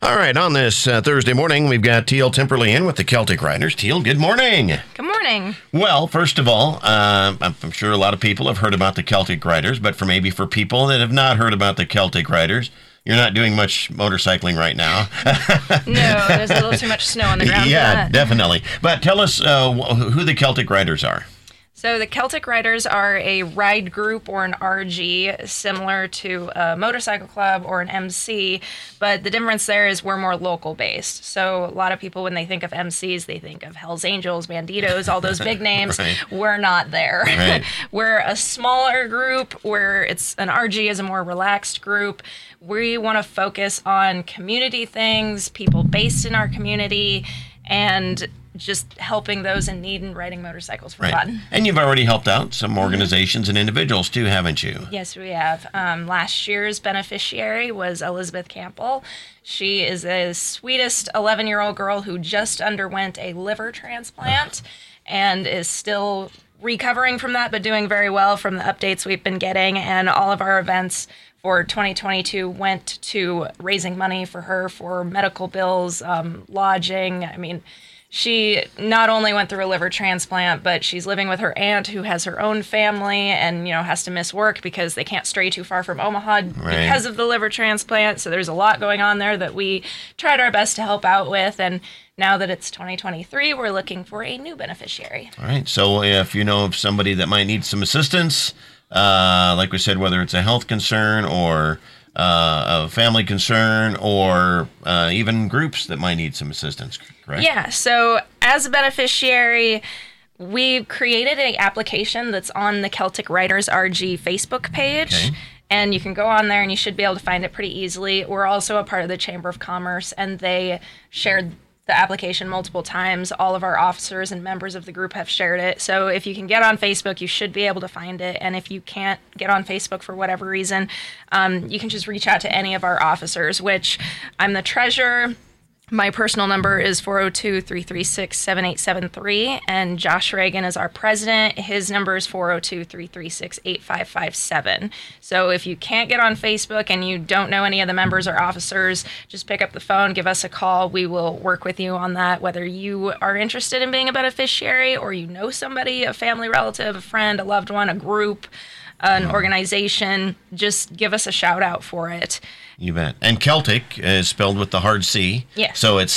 All right, on this Thursday morning, we've got Teal Timperley in with the Celtic Riders. Teal, good morning. Good morning. Well, first of all, I'm sure a lot of people have heard about the Celtic Riders, but for people that have not heard about the Celtic Riders, you're not doing much motorcycling right now. No, there's a little too much snow on the ground. Yeah, definitely. But tell us who the Celtic Riders are. So the Celtic Riders are a ride group or an RG, similar to a motorcycle club or an MC, but the difference there is we're more local based. So a lot of people, when they think of MCs, they think of Hells Angels, Banditos, all those big names. Right. We're not there. Right. We're a smaller group where it's an RG is a more relaxed group. We want to focus on community things, people based in our community, and just helping those in need and riding motorcycles for fun. And you've already helped out some organizations and individuals too, haven't you? Yes, we have. Last year's beneficiary was Elizabeth Campbell. She is the sweetest 11-year-old girl who just underwent a liver transplant and is still recovering from that, but doing very well from the updates we've been getting. And all of our events for 2022 went to raising money for her for medical bills, lodging. I mean, she not only went through a liver transplant, but she's living with her aunt who has her own family and, has to miss work because they can't stray too far from Omaha because of the liver transplant. So there's a lot going on there that we tried our best to help out with. And now that it's 2023, we're looking for a new beneficiary. All right. So if you know of somebody that might need some assistance, like we said, whether it's a health concern or a family concern or even groups that might need some assistance, correct? Yeah, so as a beneficiary, we created an application that's on the Celtic Riders RG Facebook page. Okay. And you can go on there and you should be able to find it pretty easily. We're also a part of the Chamber of Commerce, and they shared the application multiple times. All of our officers and members of the group have shared it. So if you can get on Facebook, you should be able to find it. And if you can't get on Facebook for whatever reason, you can just reach out to any of our officers, which I'm the treasurer. My personal number is 402-336-7873, and Josh Reagan is our president. His number is 402-336-8557. So if you can't get on Facebook and you don't know any of the members or officers, just pick up the phone, give us a call. We will work with you on that, whether you are interested in being a beneficiary or you know somebody, a family relative, a friend, a loved one, a group, an organization. Just give us a shout out for it. You bet. And Celtic is spelled with the hard C. Yes. So it's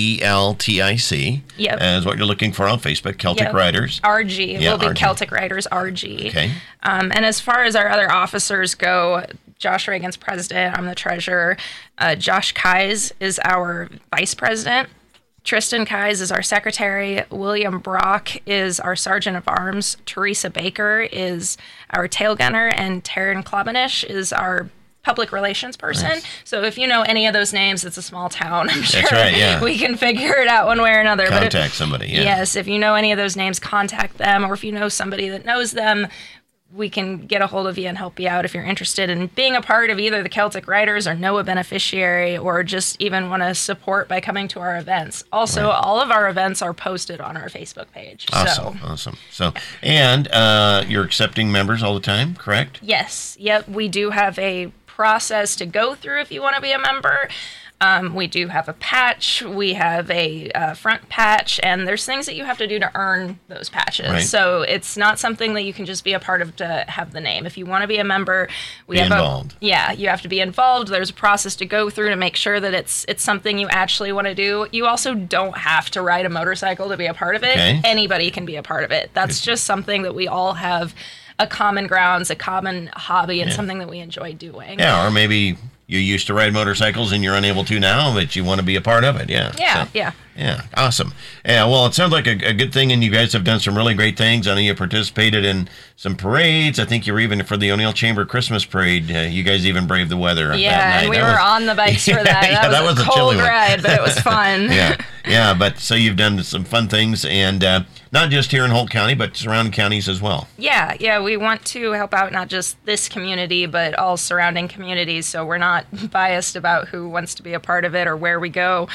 CELTIC. Yep. Is what you're looking for on Facebook, Celtic Riders. RG. Yeah, Will be RG. Celtic Riders RG. Okay. And as far as our other officers go, Josh Reagan's president. I'm the treasurer. Josh Keyes is our vice president. Tristan Keyes is our secretary. William Brock is our sergeant of arms. Teresa Baker is our tail gunner. And Taryn Klobanish is our public relations person. Nice. So if you know any of those names, it's a small town. I'm sure That's right, yeah. we can figure it out one way or another. Contact somebody, yeah. Yes, if you know any of those names, contact them. Or if you know somebody that knows them, we can get a hold of you and help you out if you're interested in being a part of either the Celtic Riders or know a beneficiary or just even want to support by coming to our events. Also, all of our events are posted on our Facebook page. Awesome. So, and you're accepting members all the time, correct? Yes. Yep. We do have a process to go through if you want to be a member. We do have a patch. We have a front patch, and there's things that you have to do to earn those patches. Right. So it's not something that you can just be a part of to have the name. If you want to be a member, Be involved. you have to be involved. There's a process to go through to make sure that it's something you actually want to do. You also don't have to ride a motorcycle to be a part of it. Okay. Anybody can be a part of it. That's just something that we all have a common grounds, a common hobby, and something that we enjoy doing. Yeah, or maybe you used to ride motorcycles and you're unable to now, but you want to be a part of it. Yeah. Yeah, awesome. Yeah, well, it sounds like a good thing, and you guys have done some really great things. I know you participated in some parades. I think you were even for the O'Neill Chamber Christmas Parade. You guys even braved the weather that night. And we were on the bikes for that. That was a chilly cold ride, but it was fun. But so you've done some fun things, and not just here in Holt County, but surrounding counties as well. Yeah, we want to help out not just this community, but all surrounding communities, so we're not biased about who wants to be a part of it or where we go.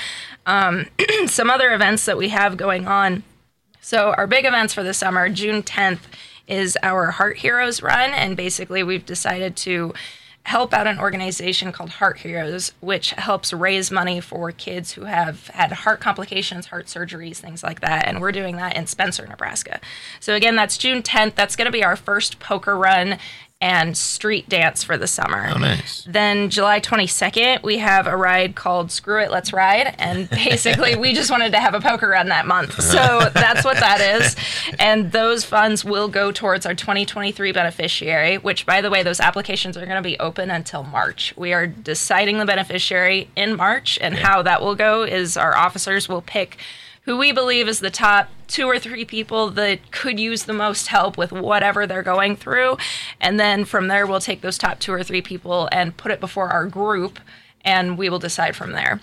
Some other events that we have going on. So our big events for the summer, June 10th, is our Heart Heroes Run, and basically we've decided to help out an organization called Heart Heroes, which helps raise money for kids who have had heart complications, heart surgeries, things like that. And we're doing that in Spencer, Nebraska. So again, that's June 10th. That's going to be our first poker run and street dance for the summer. Oh, nice. Then July 22nd, we have a ride called Screw It, Let's Ride. And basically, we just wanted to have a poker run that month. So that's what that is. And those funds will go towards our 2023 beneficiary, which, by the way, those applications are going to be open until March. We are deciding the beneficiary in March, and how that will go is our officers will pick who we believe is the top 2 or 3 people that could use the most help with whatever they're going through. And then from there, we'll take those top 2 or 3 people and put it before our group, and we will decide from there.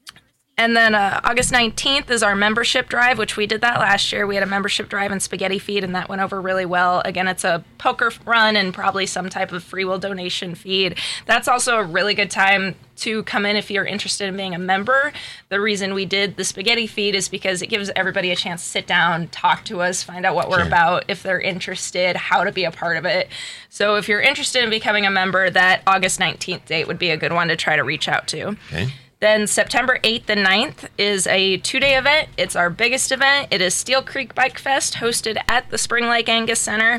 And then August 19th is our membership drive, which we did that last year. We had a membership drive and spaghetti feed, and that went over really well. Again, it's a poker run and probably some type of free will donation feed. That's also a really good time to come in if you're interested in being a member. The reason we did the spaghetti feed is because it gives everybody a chance to sit down, talk to us, find out what we're about, if they're interested, how to be a part of it. So if you're interested in becoming a member, that August 19th date would be a good one to try to reach out to. Okay. Then September 8th and 9th is a 2-day event. It's our biggest event. It is Steel Creek Bike Fest, hosted at the Spring Lake Angus Center.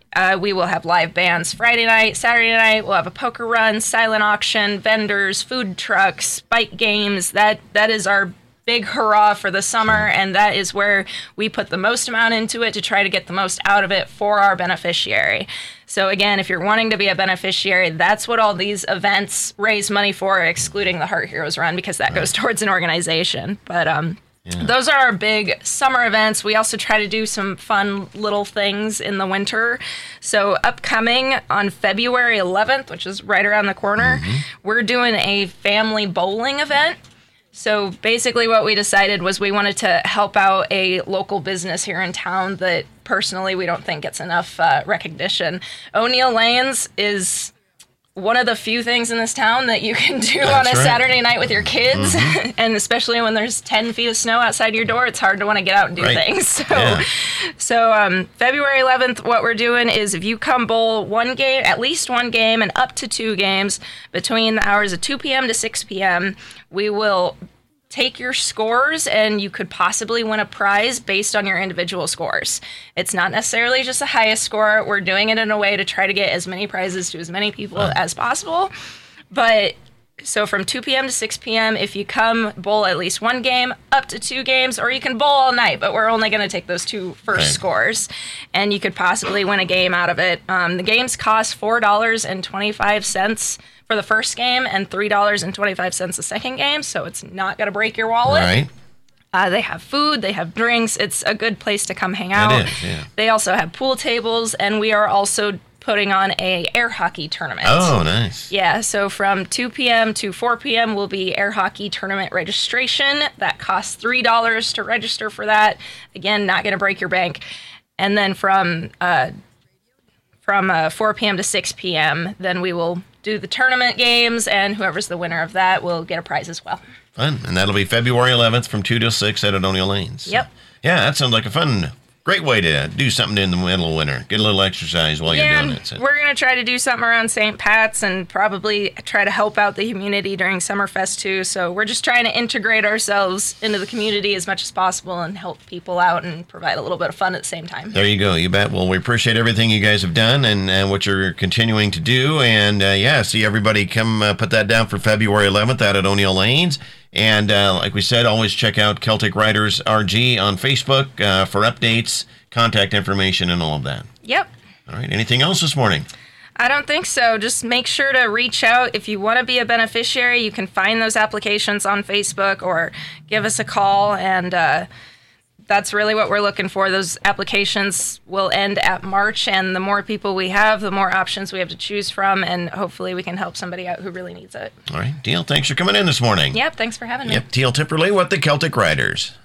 We will have live bands Friday night, Saturday night. We'll have a poker run, silent auction, vendors, food trucks, bike games. That is our big hurrah for the summer, and that is where we put the most amount into it to try to get the most out of it for our beneficiary. So again, if you're wanting to be a beneficiary, that's what all these events raise money for, excluding the Heart Heroes run, because that goes towards an organization. But those are our big summer events. We also try to do some fun little things in the winter. So upcoming on February 11th, which is right around the corner, we're doing a family bowling event. So basically what we decided was we wanted to help out a local business here in town that personally we don't think gets enough recognition. O'Neill Lanes is one of the few things in this town that you can do on a Saturday night with your kids. And especially when there's 10 feet of snow outside your door, it's hard to want to get out and do things. So February 11th, what we're doing is if you come bowl one game, at least one game, and up to 2 games between the hours of 2 p.m. to 6 p.m., we will take your scores, and you could possibly win a prize based on your individual scores. It's not necessarily just the highest score. We're doing it in a way to try to get as many prizes to as many people as possible. But so from 2 p.m. to 6 p.m., if you come bowl at least one game, up to 2 games, or you can bowl all night, but we're only going to take those 2 first scores, and you could possibly win a game out of it. The games cost $4.25 for the first game and $3.25 the second game, so it's not going to break your wallet. Right. They have food, they have drinks. It's a good place to come hang out. It is, yeah. They also have pool tables, and we are also putting on a air hockey tournament. Oh, nice. Yeah, so from 2 p.m. to 4 p.m. will be air hockey tournament registration. That costs $3 to register for that. Again, not going to break your bank. And then from 4 p.m. to 6 p.m., then we will do the tournament games, and whoever's the winner of that will get a prize as well. Fun. And that'll be February 11th from 2 to 6 at O'Neill Lanes. So, yep. Yeah, that sounds like a fun, great way to do something in the middle of winter. Get a little exercise while you're doing it. So. We're going to try to do something around St. Pat's and probably try to help out the community during Summerfest too. So we're just trying to integrate ourselves into the community as much as possible and help people out and provide a little bit of fun at the same time. There you go. You bet. Well, we appreciate everything you guys have done and what you're continuing to do. And see everybody come put that down for February 11th out at O'Neill Lanes. And like we said, always check out Celtic Riders RG on Facebook for updates, contact information, and all of that. Yep. All right. Anything else this morning? I don't think so. Just make sure to reach out. If you want to be a beneficiary, you can find those applications on Facebook or give us a call. And that's really what we're looking for. Those applications will end at March, and the more people we have, the more options we have to choose from, and hopefully we can help somebody out who really needs it. All right. Teal, thanks for coming in this morning. Yep, thanks for having me. Yep, Teal Tipperley with the Celtic Riders.